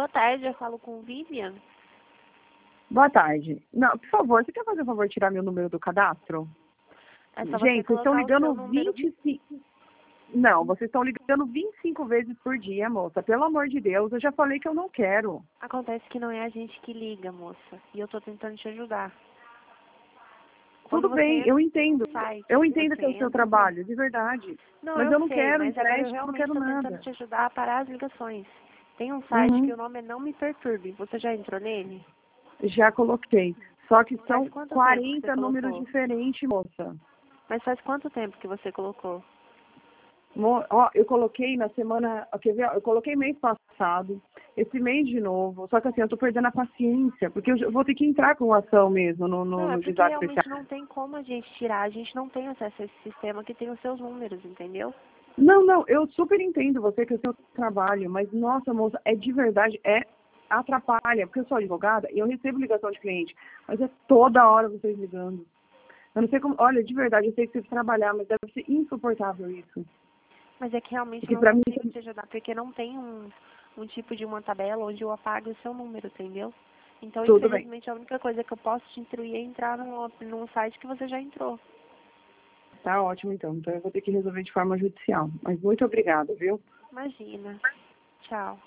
Boa tarde, eu falo com Vivian. Boa tarde. Não, por favor, você quer fazer o favor de tirar meu número do cadastro? É só você Gente, vocês estão colocar o seu ligando número. 25... Não, vocês estão ligando 25 vezes por dia, moça. Pelo amor de Deus, eu já falei que eu não quero. Acontece que não é a gente que liga, moça. E eu tô tentando te ajudar. Tudo bem, eu entendo. Eu entendo que é o seu trabalho, de verdade. Não, Mas eu eu não sei, quero mas agora eu empréstimo, eu não realmente quero estou tentando nada. te ajudar a parar as ligações. Tem um site que Uhum. o nome é Não Me Perturbe. Você já entrou nele? Já coloquei. Só que Faz são quanto tempo que você 40 números colocou? diferentes, moça. Mas faz quanto tempo que você colocou? Ó, eu coloquei na semana, quer ver? Eu coloquei mês passado, esse mês de novo, só que assim, eu tô perdendo a paciência, porque eu vou ter que entrar com ação mesmo Não, é no porque juizado especial. realmente não tem como a gente tirar. A gente não tem acesso a esse sistema que tem os seus números, entendeu? Não, eu super entendo você que é o seu trabalho, mas nossa, moça, é de verdade, atrapalha, porque eu sou advogada e eu recebo ligação de cliente, mas é toda hora vocês ligando. Eu não sei como, olha, de verdade, eu sei que você precisa trabalhar, mas deve ser insuportável isso. Mas é que realmente Porque não pra mim, consigo te ajudar, porque não tem um tipo de uma tabela onde eu apague o seu número, entendeu? Então, tudo bem. infelizmente, a única coisa que eu posso te instruir é entrar num site que você já entrou. Tá ótimo, então. Então eu vou ter que resolver de forma judicial. Mas muito obrigada, viu? Imagina. Tchau.